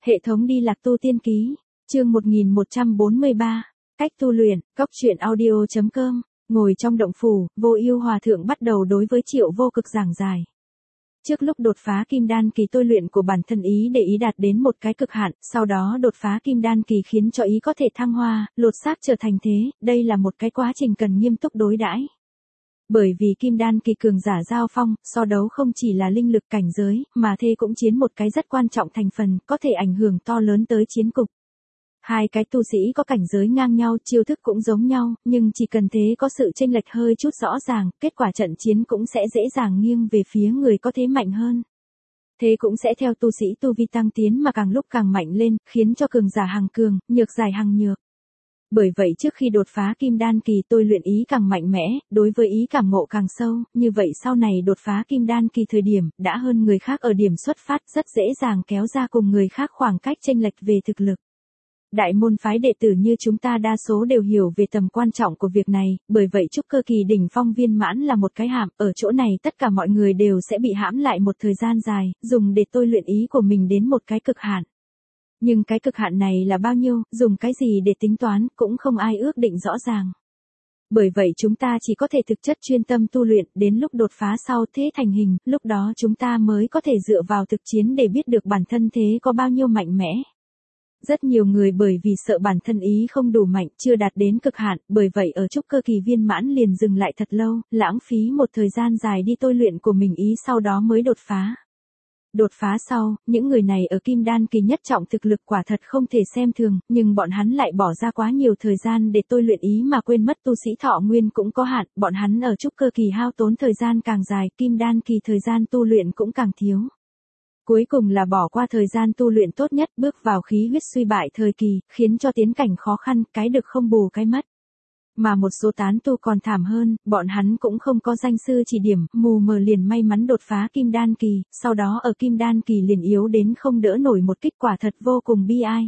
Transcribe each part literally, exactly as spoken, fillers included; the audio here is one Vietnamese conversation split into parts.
Hệ thống đi lạc tu tiên ký, chương một nghìn một trăm bốn mươi ba, cách tu luyện, cốc truyện audio chấm com, ngồi trong động phủ, Vô Ưu Hòa thượng bắt đầu đối với Triệu Vô Cực giảng giải. Trước lúc đột phá kim đan kỳ tôi luyện của bản thân ý để ý đạt đến một cái cực hạn, sau đó đột phá kim đan kỳ khiến cho ý có thể thăng hoa, lột xác trở thành thế, đây là một cái quá trình cần nghiêm túc đối đãi. Bởi vì kim đan kỳ cường giả giao phong, so đấu không chỉ là linh lực cảnh giới, mà thế cũng chiến một cái rất quan trọng thành phần, có thể ảnh hưởng to lớn tới chiến cục. Hai cái tu sĩ có cảnh giới ngang nhau, chiêu thức cũng giống nhau, nhưng chỉ cần thế có sự chênh lệch hơi chút rõ ràng, kết quả trận chiến cũng sẽ dễ dàng nghiêng về phía người có thế mạnh hơn. Thế cũng sẽ theo tu sĩ tu vi tăng tiến mà càng lúc càng mạnh lên, khiến cho cường giả hằng cường, nhược giải hằng nhược. Bởi vậy trước khi đột phá kim đan kỳ tôi luyện ý càng mạnh mẽ, đối với ý cảm ngộ càng sâu, như vậy sau này đột phá kim đan kỳ thời điểm, đã hơn người khác ở điểm xuất phát, rất dễ dàng kéo ra cùng người khác khoảng cách chênh lệch về thực lực. Đại môn phái đệ tử như chúng ta đa số đều hiểu về tầm quan trọng của việc này, bởi vậy trúc cơ kỳ đỉnh phong viên mãn là một cái hạm, ở chỗ này tất cả mọi người đều sẽ bị hãm lại một thời gian dài, dùng để tôi luyện ý của mình đến một cái cực hạn. Nhưng cái cực hạn này là bao nhiêu, dùng cái gì để tính toán, cũng không ai ước định rõ ràng. Bởi vậy chúng ta chỉ có thể thực chất chuyên tâm tu luyện, đến lúc đột phá sau thế thành hình, lúc đó chúng ta mới có thể dựa vào thực chiến để biết được bản thân thế có bao nhiêu mạnh mẽ. Rất nhiều người bởi vì sợ bản thân ý không đủ mạnh, chưa đạt đến cực hạn, bởi vậy ở trúc cơ kỳ viên mãn liền dừng lại thật lâu, lãng phí một thời gian dài đi tôi luyện của mình ý sau đó mới đột phá. Đột phá sau, những người này ở kim đan kỳ nhất trọng thực lực quả thật không thể xem thường, nhưng bọn hắn lại bỏ ra quá nhiều thời gian để tôi luyện ý mà quên mất tu sĩ thọ nguyên cũng có hạn, bọn hắn ở trúc cơ kỳ hao tốn thời gian càng dài, kim đan kỳ thời gian tu luyện cũng càng thiếu. Cuối cùng là bỏ qua thời gian tu luyện tốt nhất, bước vào khí huyết suy bại thời kỳ, khiến cho tiến cảnh khó khăn, cái được không bù cái mất. Mà một số tán tu còn thảm hơn, bọn hắn cũng không có danh sư chỉ điểm, mù mờ liền may mắn đột phá kim đan kỳ, sau đó ở kim đan kỳ liền yếu đến không đỡ nổi một kích, quả thật vô cùng bi ai.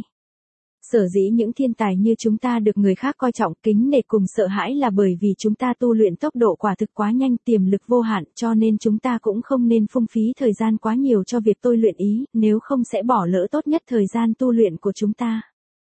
Sở dĩ những thiên tài như chúng ta được người khác coi trọng, kính nể cùng sợ hãi là bởi vì chúng ta tu luyện tốc độ quả thực quá nhanh, tiềm lực vô hạn, cho nên chúng ta cũng không nên phung phí thời gian quá nhiều cho việc tôi luyện ý, nếu không sẽ bỏ lỡ tốt nhất thời gian tu luyện của chúng ta.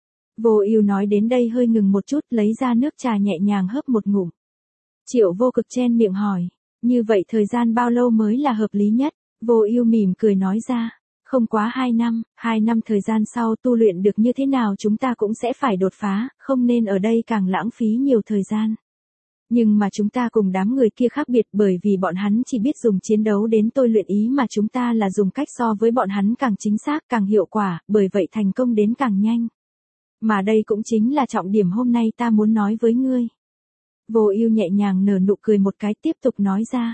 Vô Ưu nói đến đây hơi ngừng một chút, lấy ra nước trà nhẹ nhàng hớp một ngụm. Triệu Vô Cực chen miệng hỏi, như vậy thời gian bao lâu mới là hợp lý nhất? Vô Ưu mỉm cười nói ra, không quá hai năm, hai năm thời gian sau tu luyện được như thế nào chúng ta cũng sẽ phải đột phá, không nên ở đây càng lãng phí nhiều thời gian. Nhưng mà chúng ta cùng đám người kia khác biệt, bởi vì bọn hắn chỉ biết dùng chiến đấu đến tôi luyện ý mà chúng ta là dùng cách so với bọn hắn càng chính xác, càng hiệu quả, bởi vậy thành công đến càng nhanh. Mà đây cũng chính là trọng điểm hôm nay ta muốn nói với ngươi. Vô Ưu nhẹ nhàng nở nụ cười một cái, tiếp tục nói ra.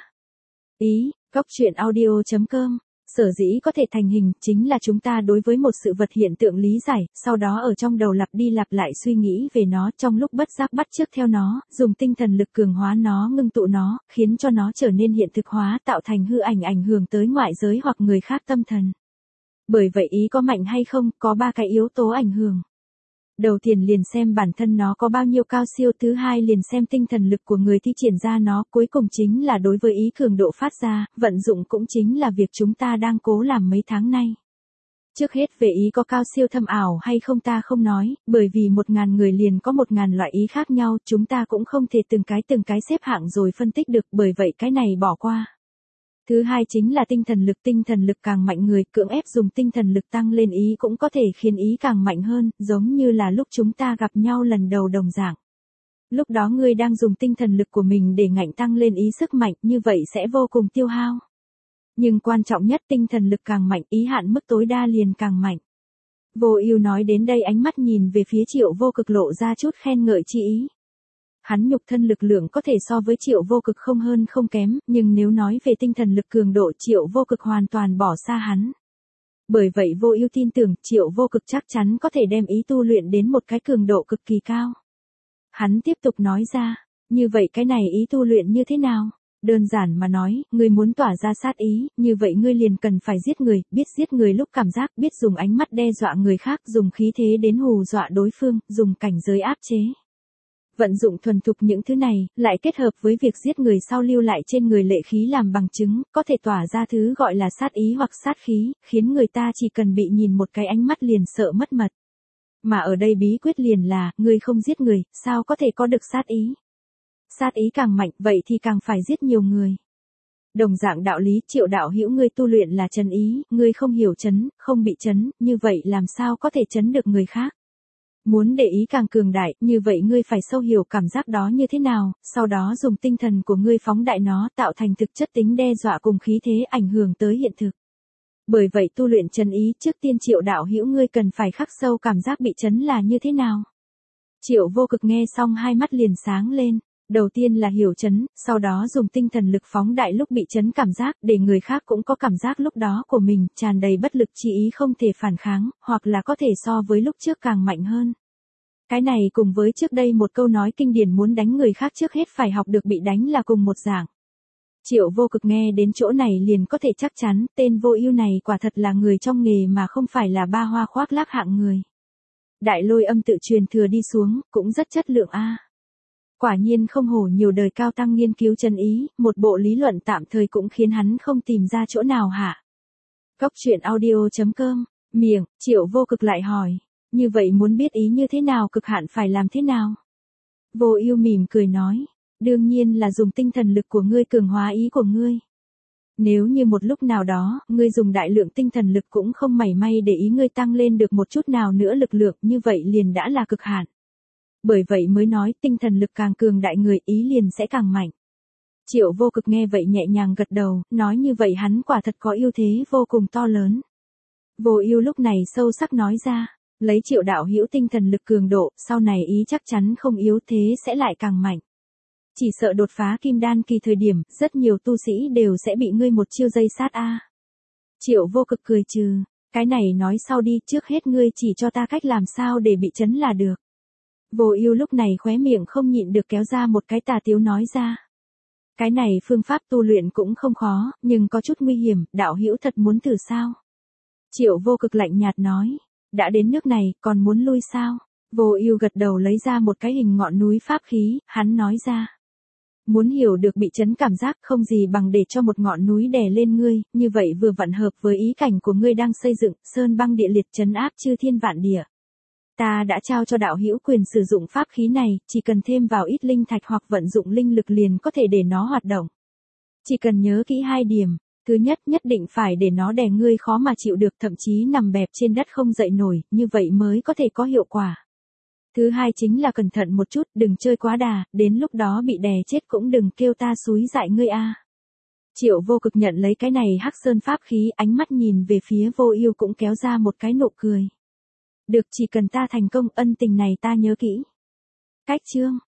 Ý, cốc truyện audio chấm com, sở dĩ có thể thành hình, chính là chúng ta đối với một sự vật hiện tượng lý giải, sau đó ở trong đầu lặp đi lặp lại suy nghĩ về nó, trong lúc bất giác bắt chước theo nó, dùng tinh thần lực cường hóa nó, ngưng tụ nó, khiến cho nó trở nên hiện thực hóa, tạo thành hư ảnh ảnh hưởng tới ngoại giới hoặc người khác tâm thần. Bởi vậy ý có mạnh hay không, có ba cái yếu tố ảnh hưởng. Đầu tiên liền xem bản thân nó có bao nhiêu cao siêu, thứ hai liền xem tinh thần lực của người thi triển ra nó, cuối cùng chính là đối với ý cường độ phát ra, vận dụng cũng chính là việc chúng ta đang cố làm mấy tháng nay. Trước hết về ý có cao siêu thâm ảo hay không ta không nói, bởi vì một ngàn người liền có một ngàn loại ý khác nhau, chúng ta cũng không thể từng cái từng cái xếp hạng rồi phân tích được, bởi vậy cái này bỏ qua. Thứ hai chính là tinh thần lực, tinh thần lực càng mạnh người cưỡng ép dùng tinh thần lực tăng lên ý cũng có thể khiến ý càng mạnh hơn, giống như là lúc chúng ta gặp nhau lần đầu đồng dạng. Lúc đó ngươi đang dùng tinh thần lực của mình để ngạnh tăng lên ý sức mạnh, như vậy sẽ vô cùng tiêu hao. Nhưng quan trọng nhất, tinh thần lực càng mạnh, ý hạn mức tối đa liền càng mạnh. Vô Ưu nói đến đây ánh mắt nhìn về phía Triệu Vô Cực lộ ra chút khen ngợi chi ý. Hắn nhục thân lực lượng có thể so với Triệu Vô Cực không hơn không kém, nhưng nếu nói về tinh thần lực cường độ, Triệu Vô Cực hoàn toàn bỏ xa hắn. Bởi vậy Vô Ưu tin tưởng Triệu Vô Cực chắc chắn có thể đem ý tu luyện đến một cái cường độ cực kỳ cao. Hắn tiếp tục nói ra, như vậy cái này ý tu luyện như thế nào? Đơn giản mà nói, ngươi muốn tỏa ra sát ý, như vậy ngươi liền cần phải giết người, biết giết người lúc cảm giác, biết dùng ánh mắt đe dọa người khác, dùng khí thế đến hù dọa đối phương, dùng cảnh giới áp chế. Vận dụng thuần thục những thứ này, lại kết hợp với việc giết người sau lưu lại trên người lệ khí làm bằng chứng, có thể tỏa ra thứ gọi là sát ý hoặc sát khí, khiến người ta chỉ cần bị nhìn một cái ánh mắt liền sợ mất mật. Mà ở đây bí quyết liền là, ngươi không giết người, sao có thể có được sát ý? Sát ý càng mạnh, vậy thì càng phải giết nhiều người. Đồng dạng đạo lý, Triệu đạo hữu ngươi tu luyện là trấn ý, ngươi không hiểu trấn, không bị trấn, như vậy làm sao có thể trấn được người khác? Muốn để ý càng cường đại, như vậy ngươi phải sâu hiểu cảm giác đó như thế nào, sau đó dùng tinh thần của ngươi phóng đại nó, tạo thành thực chất tính đe dọa cùng khí thế ảnh hưởng tới hiện thực. Bởi vậy tu luyện trấn ý, trước tiên Triệu đạo hữu ngươi cần phải khắc sâu cảm giác bị trấn là như thế nào. Triệu Vô Cực nghe xong hai mắt liền sáng lên. Đầu tiên là hiểu trấn, sau đó dùng tinh thần lực phóng đại lúc bị trấn cảm giác, để người khác cũng có cảm giác lúc đó của mình, tràn đầy bất lực chi ý không thể phản kháng, hoặc là có thể so với lúc trước càng mạnh hơn. Cái này cùng với trước đây một câu nói kinh điển muốn đánh người khác trước hết phải học được bị đánh là cùng một dạng. Triệu Vô Cực nghe đến chỗ này liền có thể chắc chắn, tên Vô Ưu này quả thật là người trong nghề mà không phải là ba hoa khoác lác hạng người. Đại Lôi Âm tự truyền thừa đi xuống, cũng rất chất lượng a. Quả nhiên không hổ nhiều đời cao tăng nghiên cứu chân ý, một bộ lý luận tạm thời cũng khiến hắn không tìm ra chỗ nào hả. Cốc truyện audio chấm com, miệng, Triệu Vô Cực lại hỏi, như vậy muốn biết ý như thế nào cực hạn phải làm thế nào? Vô Ưu mỉm cười nói, đương nhiên là dùng tinh thần lực của ngươi cường hóa ý của ngươi. Nếu như một lúc nào đó, ngươi dùng đại lượng tinh thần lực cũng không mảy may để ý ngươi tăng lên được một chút nào nữa lực lượng, như vậy liền đã là cực hạn. Bởi vậy mới nói tinh thần lực càng cường đại người ý liền sẽ càng mạnh. Triệu Vô Cực nghe vậy nhẹ nhàng gật đầu, nói như vậy hắn quả thật có ưu thế vô cùng to lớn. Vô Ưu lúc này sâu sắc nói ra, lấy Triệu đạo hữu tinh thần lực cường độ, sau này ý chắc chắn không yếu thế sẽ lại càng mạnh. Chỉ sợ đột phá kim đan kỳ thời điểm, rất nhiều tu sĩ đều sẽ bị ngươi một chiêu dây sát a. Triệu Vô Cực cười trừ, cái này nói sau đi, trước hết ngươi chỉ cho ta cách làm sao để bị trấn là được. Vô Ưu lúc này khóe miệng không nhịn được kéo ra một cái tà tiếu nói ra. Cái này phương pháp tu luyện cũng không khó, nhưng có chút nguy hiểm, đạo hữu thật muốn thử sao? Triệu Vô Cực lạnh nhạt nói, đã đến nước này, còn muốn lui sao? Vô Ưu gật đầu lấy ra một cái hình ngọn núi pháp khí, hắn nói ra. Muốn hiểu được bị trấn cảm giác không gì bằng để cho một ngọn núi đè lên ngươi, như vậy vừa vặn hợp với ý cảnh của ngươi đang xây dựng, sơn băng địa liệt trấn áp chư thiên vạn địa. Ta đã trao cho đạo hữu quyền sử dụng pháp khí này, chỉ cần thêm vào ít linh thạch hoặc vận dụng linh lực liền có thể để nó hoạt động. Chỉ cần nhớ kỹ hai điểm, thứ nhất nhất định phải để nó đè ngươi khó mà chịu được, thậm chí nằm bẹp trên đất không dậy nổi, như vậy mới có thể có hiệu quả. Thứ hai chính là cẩn thận một chút, đừng chơi quá đà, đến lúc đó bị đè chết cũng đừng kêu ta xúi dại ngươi a. Triệu Vô Cực nhận lấy cái này hắc sơn pháp khí, ánh mắt nhìn về phía Vô Ưu cũng kéo ra một cái nụ cười. Được, chỉ cần ta thành công, ân tình này ta nhớ kỹ. Cách chương